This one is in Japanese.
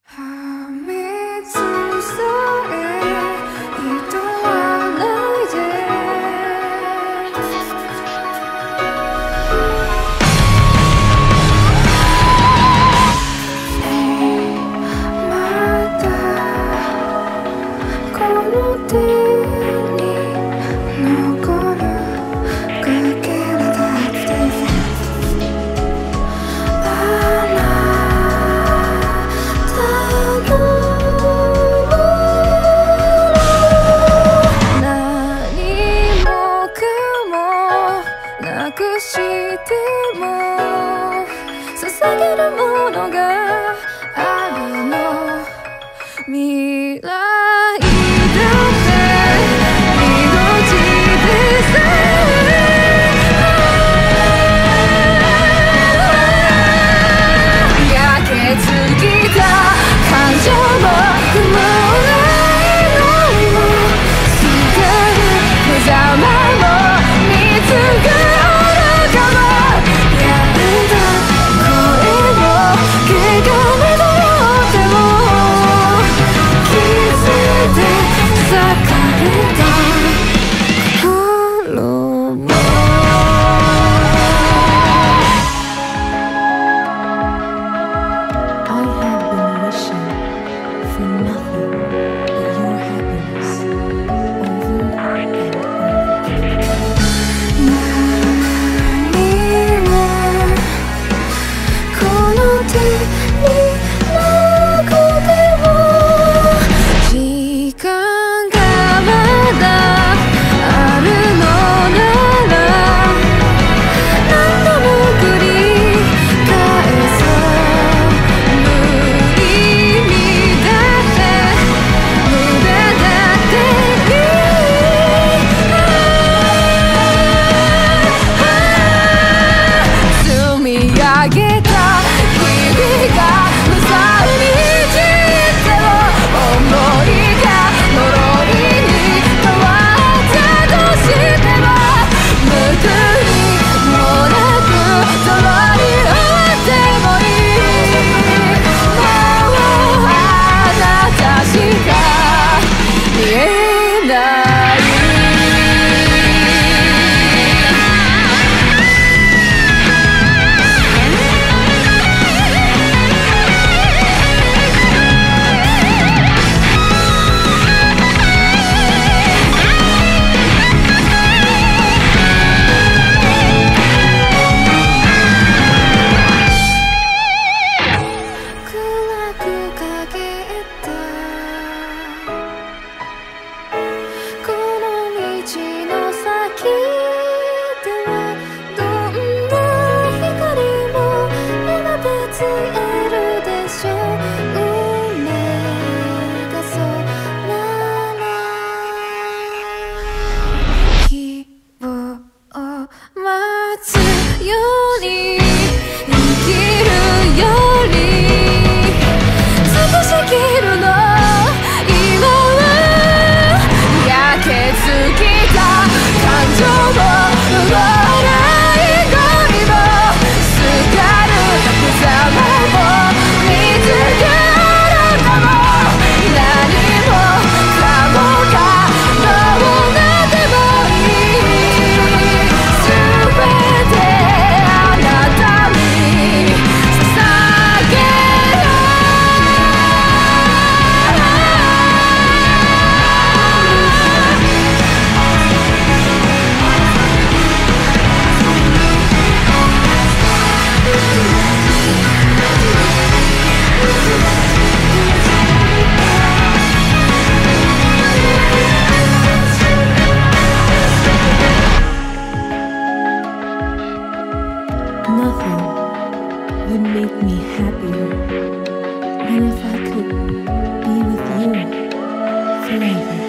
破滅さえ厭わないでまだこの手に残るかけらだってあなたの何もかもなくしても捧げるものがあるの未来だって命でさえ焼けつぎた感情も雲ないのも捨てる無様も見つかるかもやんだ声を汚れどっても傷で裂かれた心もI have been wishing for nothing but your happiness over and over. 何もこの手になくても時間がまだあるのなら何度も繰り返そう無意味だって無駄だっていい積み上げた日々が無残に散っても思いが呪いに変わったとしても無垢にもなく共に終わってもいいもうあなたしか見えない暗く陰ったこの道の先ではどんな光もやがて消えるでしょう運命がそうなら希望を待つより生きるより少し生きるの今は焼けつきた感情も笑い声もすがる無様も見つかるかも何もかもがどうなってもいい全てあなたに捧げる Nothing would make me happier than if I could be with you forever.